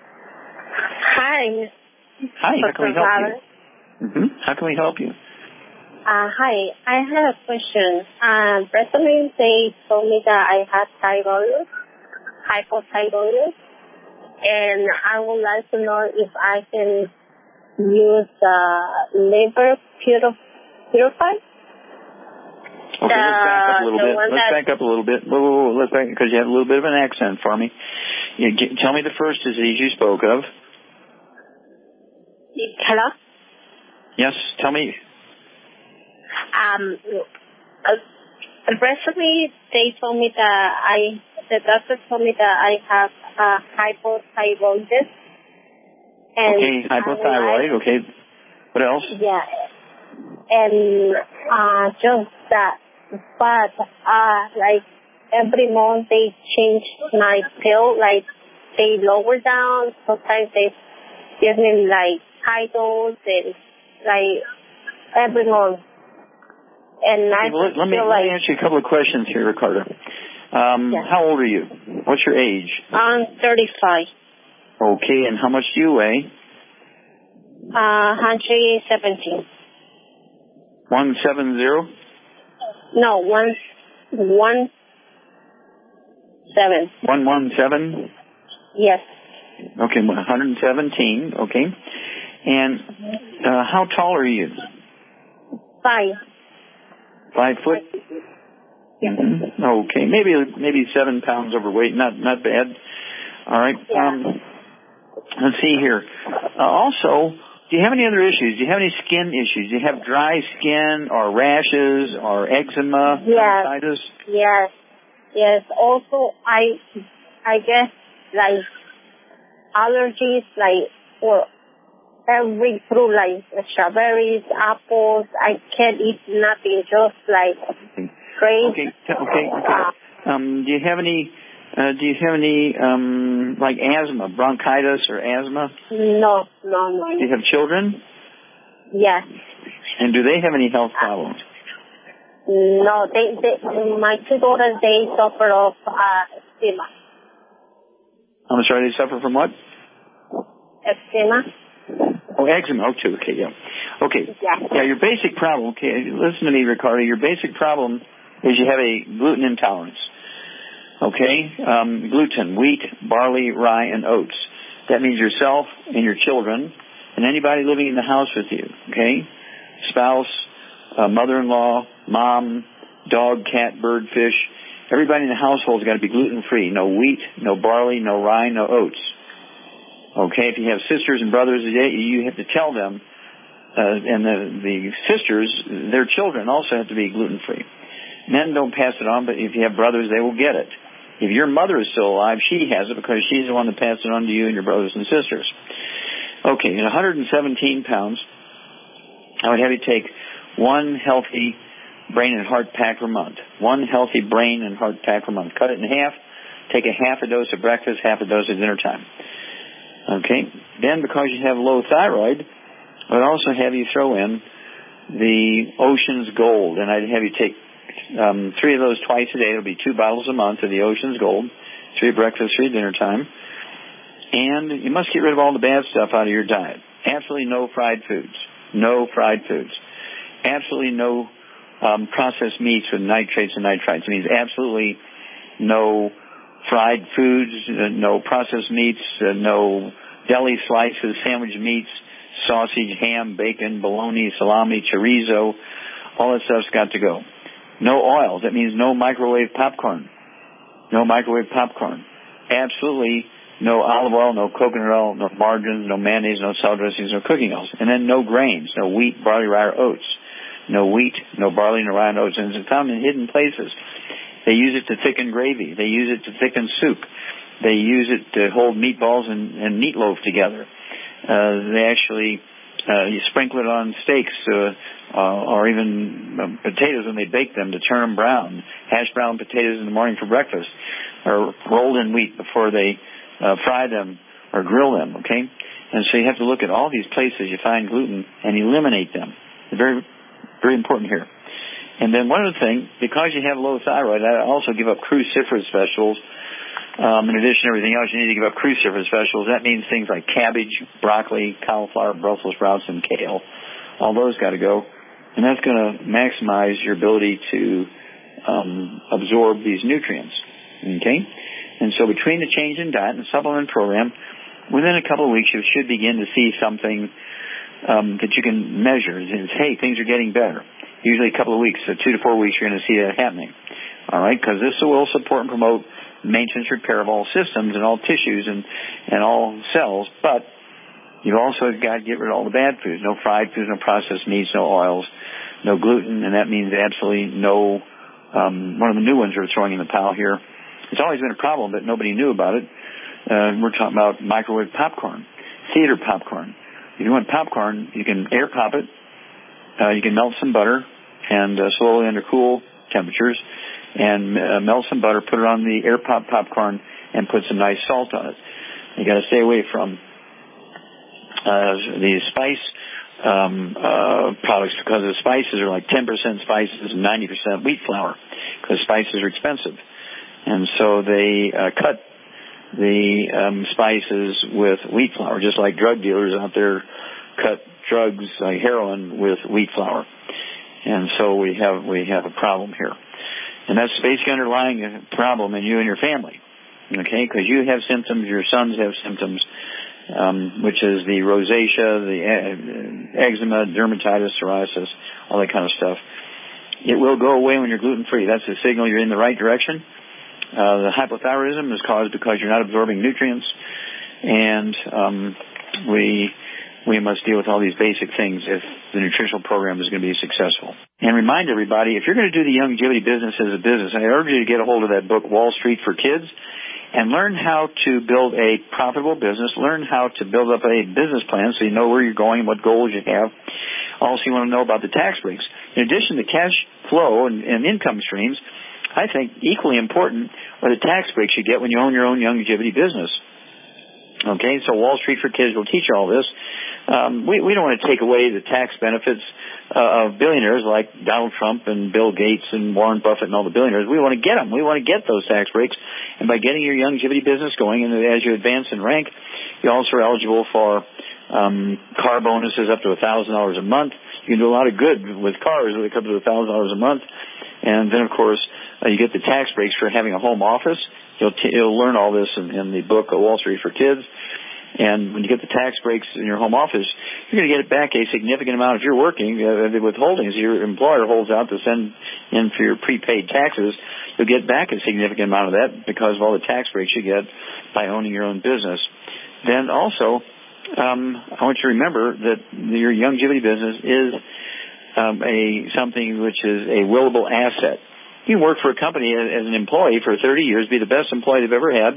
Hi. Hi, how can we help you? Mm-hmm. How can we help you? Uh, hi, I have a question. Um, recently they told me that I had thyroid, hypothyroid, and I would like to know if I can use the liver purif- purify. Okay, let's back up a little bit. Let's back up a little bit. Whoa, whoa, whoa, let's back because you have a little bit of an accent for me. You, get, tell me the first disease you spoke of. Hello? Yes, tell me. Um, uh, recently they told me that I, the doctor told me that I have uh, hypothyroidism. And okay, hypothyroid, I, okay. What else? Yeah. And uh, just that. But, uh, like, every month they change my pill, like, they lower down. Sometimes they give me, like, high dose and, like, every month. And I well, let, let, me, feel let like, me ask you a couple of questions here, Ricardo. Um, yeah. How old are you? What's your age? I'm thirty-five. Okay, and how much do you weigh? Uh, one hundred seventeen. one seventy? No, one, one, seven. one one seven? Yes. Okay, one hundred seventeen, okay. And uh, how tall are you? Five. Five foot? Mm-hmm. Okay, maybe maybe seven pounds overweight. Not not bad. All right. Yeah. Um, let's see here. Uh, also, do you have any other issues? Do you have any skin issues? Do you have dry skin or rashes or eczema? Yes. Dermatitis? Yes. Yes. Also, I I guess like allergies, like for every fruit, like strawberries, apples. I can't eat nothing, just like grapes. Okay, okay, okay. Um, do you have any? Uh, do you have any um, like asthma, bronchitis, or asthma? No, no, no. Do you have children? Yes. And do they have any health problems? No, they, they my two daughters, they suffer of uh, eczema. I'm sorry, they suffer from what? Eczema. Oh, eczema. Oh, too. Okay, yeah. Okay. Yeah. Yeah, your basic problem, okay, listen to me, Ricardo. Your basic problem is you have a gluten intolerance. Okay? Um, gluten, wheat, barley, rye, and oats. That means yourself and your children and anybody living in the house with you. Okay? Spouse, uh, mother-in-law, mom, dog, cat, bird, fish. Everybody in the household's got to be gluten-free. No wheat, no barley, no rye, no oats. Okay, if you have sisters and brothers, you have to tell them, uh, and the, the sisters, their children also have to be gluten-free. Men don't pass it on, but if you have brothers, they will get it. If your mother is still alive, she has it because she's the one that passed it on to you and your brothers and sisters. Okay, at one hundred seventeen pounds, I would have you take one healthy brain and heart pack per month. One healthy brain and heart pack per month. Cut it in half. Take a half a dose at breakfast, half a dose at dinner time. Okay. Then, because you have low thyroid, I would also have you throw in the Ocean's Gold, and I'd have you take um, three of those twice a day. It'll be two bottles a month of the Ocean's Gold, three at breakfast, three at dinner time. And you must get rid of all the bad stuff out of your diet. Absolutely no fried foods. No fried foods. Absolutely no um, processed meats with nitrates and nitrites. It means absolutely no fried foods, uh, no processed meats, uh, no deli slices, sandwich meats, sausage, ham, bacon, bologna, salami, chorizo. All that stuff's got to go. No oils. That means no microwave popcorn. No microwave popcorn. Absolutely no olive oil, no coconut oil, no margarine, no mayonnaise, no salad dressings, no cooking oils. And then no grains, no wheat, barley, rye, or oats. No wheat, no barley, no rye, and oats. And it's found in hidden places. They use it to thicken gravy. They use it to thicken soup. They use it to hold meatballs and, and meatloaf together. Uh, they actually uh, you sprinkle it on steaks uh, uh, or even uh, potatoes when they bake them to turn them brown. Hash brown potatoes in the morning for breakfast. or rolled in wheat before they uh, fry them or grill them, okay? And so you have to look at all these places you find gluten and eliminate them. Very, very important here. And then one other thing, because you have low thyroid, I also give up cruciferous vegetables. Um, in addition to everything else, you need to give up cruciferous vegetables. That means things like cabbage, broccoli, cauliflower, Brussels sprouts, and kale. All those got to go. And that's going to maximize your ability to um, absorb these nutrients. Okay? And so between the change in diet and supplement program, within a couple of weeks, you should begin to see something um, that you can measure. It's, hey, things are getting better. Usually a couple of weeks, so two to four weeks, you're going to see that happening. All right? Because this will support and promote maintenance repair of all systems and all tissues and, and all cells. But you've also got to get rid of all the bad foods. No fried foods, no processed meats, no oils, no gluten, and that means absolutely no, um, one of the new ones we're throwing in the pile here. It's always been a problem, but nobody knew about it. Uh, we're talking about microwave popcorn, theater popcorn. If you want popcorn, you can air pop it. Uh, you can melt some butter and uh, slowly under cool temperatures and uh, melt some butter, put it on the air pop popcorn, and put some nice salt on it. You got to stay away from uh, the spice um, uh, products because the spices are like ten percent spices and ninety percent wheat flour because spices are expensive. And so they uh, cut the um, spices with wheat flour, just like drug dealers out there cut drugs like heroin with wheat flour. And so we have we have a problem here. And that's the basic underlying problem in you and your family, okay? Because you have symptoms, your sons have symptoms, um, which is the rosacea, the eczema, dermatitis, psoriasis, all that kind of stuff. It will go away when you're gluten-free. That's a signal you're in the right direction. Uh, the hypothyroidism is caused because you're not absorbing nutrients, and um, we we must deal with all these basic things if the nutritional program is going to be successful. And remind everybody, if you're going to do the longevity business as a business, I urge you to get a hold of that book, Wall Street for Kids, and learn how to build a profitable business, learn how to build up a business plan so you know where you're going and what goals you have. Also, you want to know about the tax breaks. In addition to cash flow and, and income streams, I think equally important are the tax breaks you get when you own your own longevity business. Okay, so Wall Street for Kids will teach you all this. Um, we, we don't want to take away the tax benefits uh, of billionaires like Donald Trump and Bill Gates and Warren Buffett and all the billionaires. We want to get them. We want to get those tax breaks. And by getting your longevity business going, and as you advance in rank, you also are eligible for um, car bonuses up to one thousand dollars a month. You can do a lot of good with cars when it comes to one thousand dollars a month. And then, of course, uh, you get the tax breaks for having a home office. You'll, t- you'll learn all this in, in the book, Wall Street for Kids. And when you get the tax breaks in your home office, you're going to get it back a significant amount if you're working. Uh, the withholdings your employer holds out to send in for your prepaid taxes, you'll get back a significant amount of that because of all the tax breaks you get by owning your own business. Then also, um, I want you to remember that your longevity business is um, a something which is a willable asset. You can work for a company as, as an employee for thirty years, be the best employee they've ever had,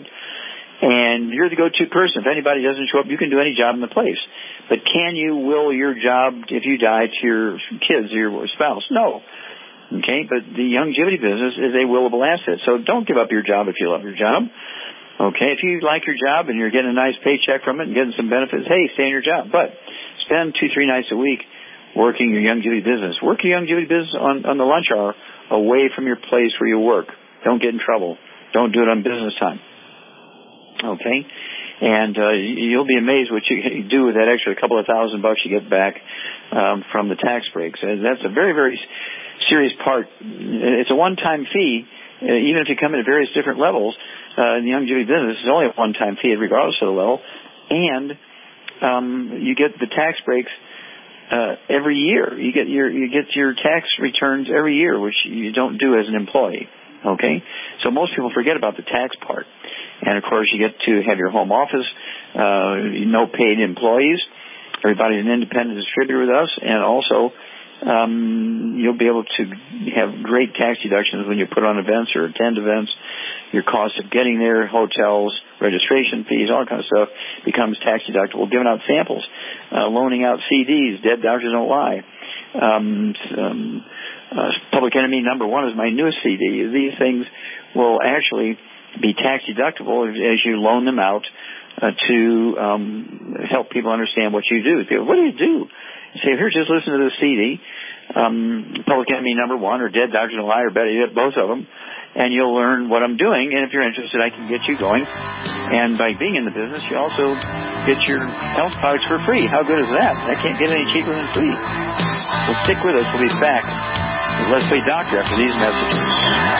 and you're the go-to person. If anybody doesn't show up, you can do any job in the place. But can you will your job, if you die, to your kids or your spouse? No. Okay, but the longevity business is a willable asset. So don't give up your job if you love your job. Okay, if you like your job and you're getting a nice paycheck from it and getting some benefits, hey, stay in your job. But spend two, three nights a week working your longevity business. Work your longevity business on, on the lunch hour away from your place where you work. Don't get in trouble. Don't do it on business time. Okay? And uh, you'll be amazed what you do with that extra couple of thousand bucks you get back um, from the tax breaks. And that's a very, very serious part. It's a one-time fee, uh, even if you come in at various different levels. Uh, in the longevity business, it's only a one-time fee regardless of the level. And um, you get the tax breaks uh, every year. You get your you get your tax returns every year, which you don't do as an employee. Okay? So most people forget about the tax part. And, of course, you get to have your home office, uh, no paid employees. Everybody's an independent distributor with us. And also, um, you'll be able to have great tax deductions when you put on events or attend events. Your cost of getting there, hotels, registration fees, all that kind of stuff becomes tax deductible. Giving out samples, uh, loaning out C Ds, Dead Doctors Don't Lie. Um, um, uh, Public Enemy Number One is my newest C D. These things will actually be tax deductible as you loan them out uh, to um, help people understand what you do. What do you do? You say, here, just listen to this C D, um, Public Enemy Number One, or Dead Doctors Don't Lie, or better yet, both of them, and you'll learn what I'm doing. And if you're interested, I can get you going. And by being in the business, you also get your health products for free. How good is that? That can't get any cheaper than free. So stick with us. We'll be back with Let's Play Doctor after these messages.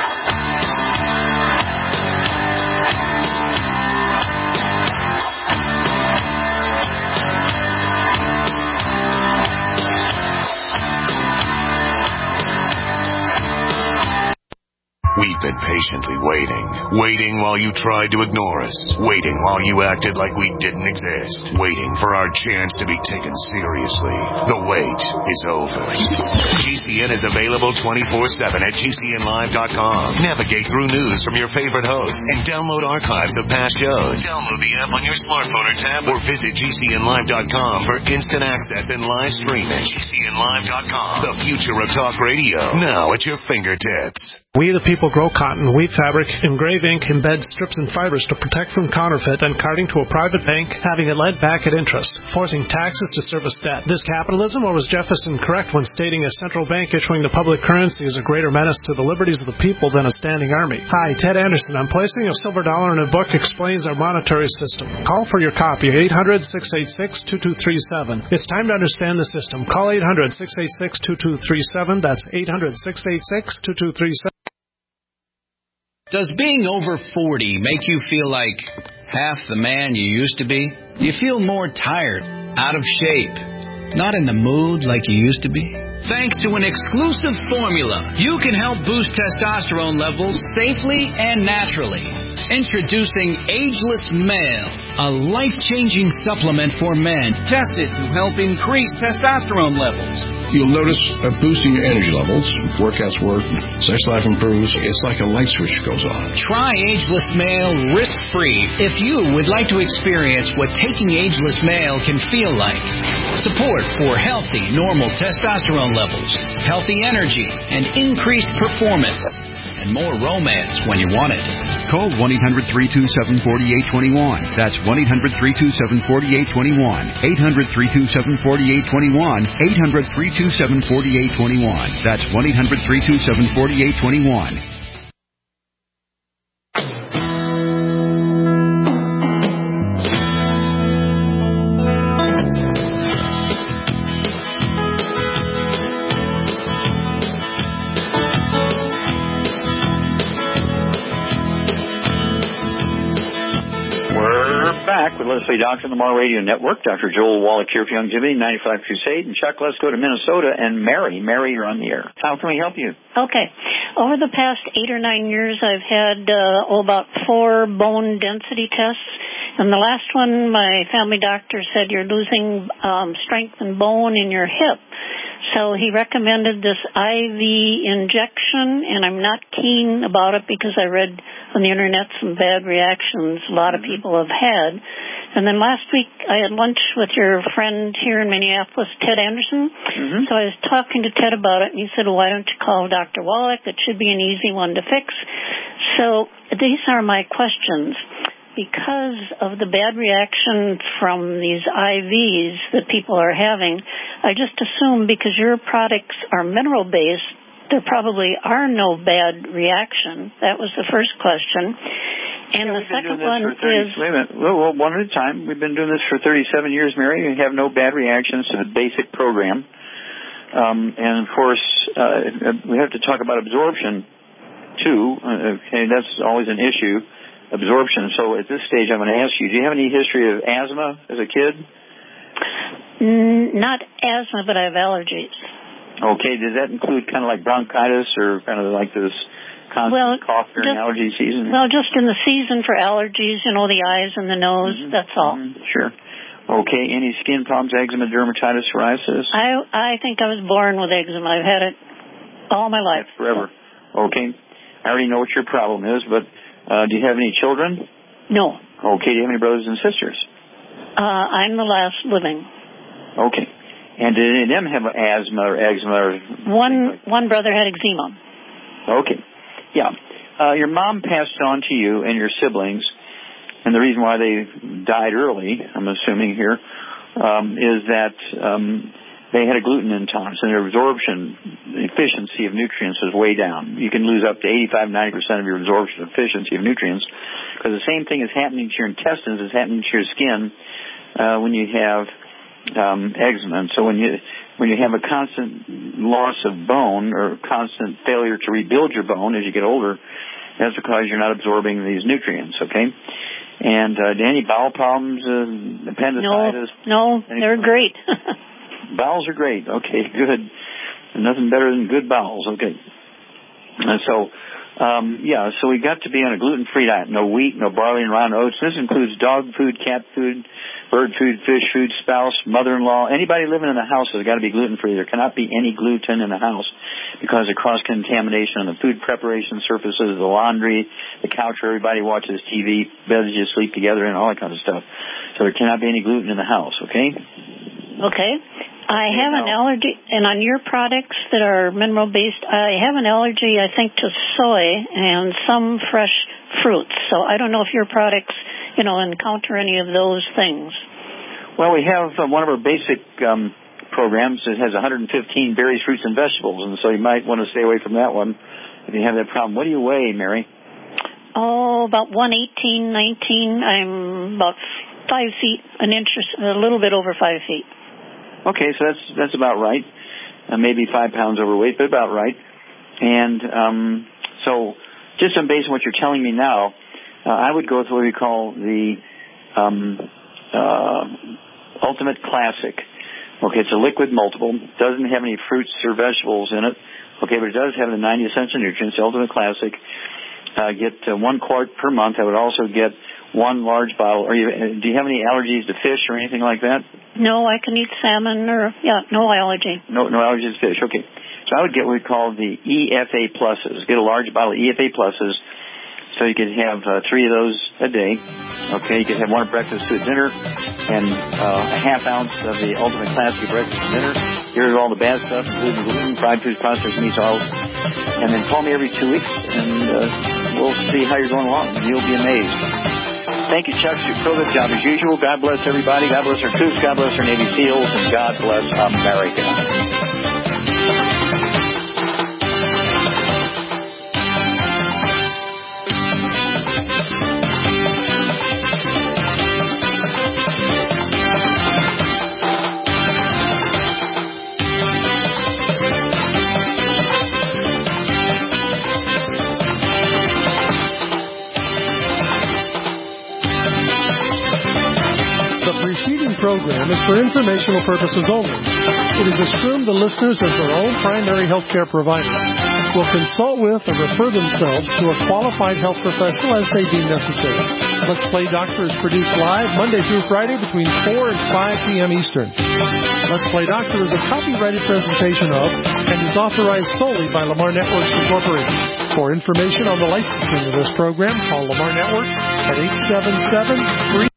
We've been patiently waiting. Waiting while you tried to ignore us. Waiting while you acted like we didn't exist. Waiting for our chance to be taken seriously. The wait is over. G C N is available twenty-four seven at G C N live dot com. Navigate through news from your favorite hosts and download archives of past shows. Download the app on your smartphone or tab or visit G C N live dot com for instant access and live streaming. G C N live dot com. The future of talk radio. Now at your fingertips. We the people grow cotton, weave fabric, engrave ink, embed strips and fibers to protect from counterfeit and carting to a private bank, having it led back at interest, forcing taxes to service debt. This capitalism, or was Jefferson correct when stating a central bank issuing the public currency is a greater menace to the liberties of the people than a standing army? Hi, Ted Anderson. I'm placing a silver dollar in a book explains our monetary system. Call for your copy, eight hundred, six eight six, two two three seven. It's time to understand the system. Call eight hundred, six eight six, two two three seven. That's eight hundred, six eight six, two two three seven. Does being over forty make you feel like half the man you used to be? Do you feel more tired, out of shape, not in the mood like you used to be? Thanks to an exclusive formula, you can help boost testosterone levels safely and naturally. Introducing Ageless Male, a life-changing supplement for men tested to help increase testosterone levels. You'll notice a boost in your energy levels, workouts work, sex life improves. It's like a light switch goes on. Try Ageless Male risk-free if you would like to experience what taking Ageless Male can feel like. Support for healthy, normal testosterone levels, healthy energy, and increased performance. And more romance when you want it. Call one eight hundred, three two seven, four eight two one. That's one eight hundred, three two seven, four eight two one. eight hundred, three two seven, four eight two one. eight hundred, three two seven, four eight two one. That's one eight hundred, three two seven, four eight two one. With Let's Play Doctor on the Mar Radio Network. Doctor Joel Wallach here for Youngevity, ninety-five Crusade. And Chuck, let's go to Minnesota. And Mary, Mary, you're on the air. How can we help you? Okay. Over the past eight or nine years, I've had uh, oh, about four bone density tests. And the last one, my family doctor said you're losing um, strength and bone in your hip. So he recommended this I V injection, and I'm not keen about it because I read on the internet some bad reactions a lot of people have had. And then last week I had lunch with your friend here in Minneapolis, Ted Anderson. Mm-hmm. So I was talking to Ted about it, and he said, well, why don't you call Doctor Wallach? It should be an easy one to fix. So these are my questions. Because of the bad reaction from these I Vs that people are having, I just assume because your products are mineral-based, there probably are no bad reaction. That was the first question. And yeah, the second one thirty, is... Wait a minute. Well, well, one at a time. We've been doing this for thirty-seven years, Mary. We have no bad reactions to the basic program. Um, and, of course, uh, we have to talk about absorption, too. Uh, okay, that's always an issue. Absorption. So at this stage, I'm going to ask you, do you have any history of asthma as a kid? Mm, not asthma, but I have allergies. Okay. Does that include kind of like bronchitis or kind of like this constant well, cough during just, allergy season? Well, just in the season for allergies, you know, the eyes and the nose, mm-hmm. that's all. Mm-hmm. Sure. Okay. Any skin problems, eczema, dermatitis, psoriasis? I I think I was born with eczema. I've had it all my life. Forever. Okay. I already know what your problem is, but Uh, do you have any children? No. Okay. Do you have any brothers and sisters? Uh, I'm the last living. Okay. And did any of them have asthma or eczema? Or one like one brother had eczema. Okay. Yeah. uh, your mom passed on to you and your siblings, and the reason why they died early, I'm assuming here, um, is that um, they had a gluten intolerance, and their absorption efficiency of nutrients was way down. You can lose up to eighty-five, ninety percent of your absorption efficiency of nutrients, because the same thing is happening to your intestines is happening to your skin uh, when you have um, eczema. And so when you when you have a constant loss of bone or constant failure to rebuild your bone as you get older, that's because you're not absorbing these nutrients, okay? And uh, any bowel problems, uh, appendicitis? No, no, they're great. Bowels are great. Okay, good. Nothing better than good bowels. Okay. And so, um, yeah, so we got to be on a gluten-free diet. No wheat, no barley and round oats. This includes dog food, cat food, bird food, fish food, spouse, mother-in-law. Anybody living in the house has got to be gluten-free. There cannot be any gluten in the house because of cross-contamination on the food preparation surfaces, the laundry, the couch where everybody watches T V, beds you sleep together in, all that kind of stuff. So there cannot be any gluten in the house, okay? Okay. I have an allergy, and on your products that are mineral-based, I have an allergy, I think, to soy and some fresh fruits. So I don't know if your products, you know, encounter any of those things. Well, we have uh, one of our basic um, programs that has one hundred fifteen berries, fruits, and vegetables, and so you might want to stay away from that one if you have that problem. What do you weigh, Mary? Oh, about one eighteen, nineteen. I'm about five feet, an inch, or a little bit over five feet. Okay, so that's that's about right. Uh, maybe five pounds overweight, but about right. And um, so just on based on what you're telling me now, uh, I would go with what we call the um, uh, Ultimate Classic. Okay, it's a liquid multiple. Doesn't have any fruits or vegetables in it. Okay, but it does have the ninety essential nutrients, the Ultimate Classic. Uh, get uh, one quart per month. I would also get one large bottle. Are you, do you have any allergies to fish or anything like that? No, I can eat salmon or, yeah, no allergy. No no allergies to fish. Okay. So I would get what we call the E F A pluses. Get a large bottle of E F A pluses so you could have uh, three of those a day. Okay, you could have one at breakfast, two at dinner, and uh, a half ounce of the Ultimate Classic at breakfast and dinner. Get rid of all the bad stuff, including gluten, fried foods, processed meats, oils. And then call me every two weeks, and uh, we'll see how you're going along. You'll be amazed. Thank you, Chuck. You did a good job as usual. God bless everybody. God bless our troops. God bless our Navy SEALs. And God bless America. Program is for informational purposes only. It is assumed the listeners of their own primary health care provider will consult with or refer themselves to a qualified health professional as they deem necessary. Let's Play Doctor is produced live Monday through Friday between four and five p.m. Eastern. Let's Play Doctor is a copyrighted presentation of and is authorized solely by Lamar Networks Incorporated. For information on the licensing of this program, call Lamar Networks at eight seven seven, three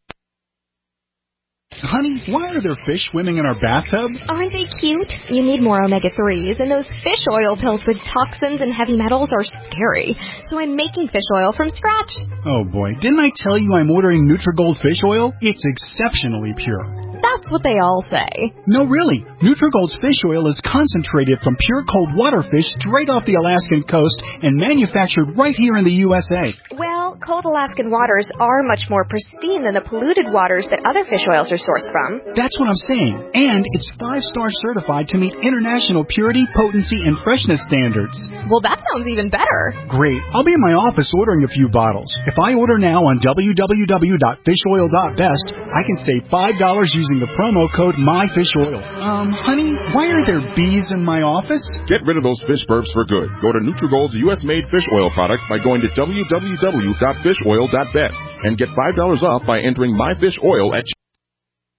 Honey, why are there fish swimming in our bathtub? Aren't they cute? You need more omega threes, and those fish oil pills with toxins and heavy metals are scary. So I'm making fish oil from scratch. Oh boy, didn't I tell you I'm ordering Nutrigold fish oil? It's exceptionally pure. That's what they all say. No, really. Nutrigold's fish oil is concentrated from pure cold water fish straight off the Alaskan coast and manufactured right here in the U S A. Well, cold Alaskan waters are much more pristine than the polluted waters that other fish oils are sourced from. That's what I'm saying. And it's five-star certified to meet international purity, potency, and freshness standards. Well, that sounds even better. Great. I'll be in my office ordering a few bottles. If I order now on w w w dot fish oil dot best, I can save five dollars using the promo code MyFishOil. Um, honey, why are there bees in my office? Get rid of those fish burps for good. Go to Nutrigold's U S-made fish oil products by going to w w w dot fish oil dot best and get five dollars off by entering MyFishOil at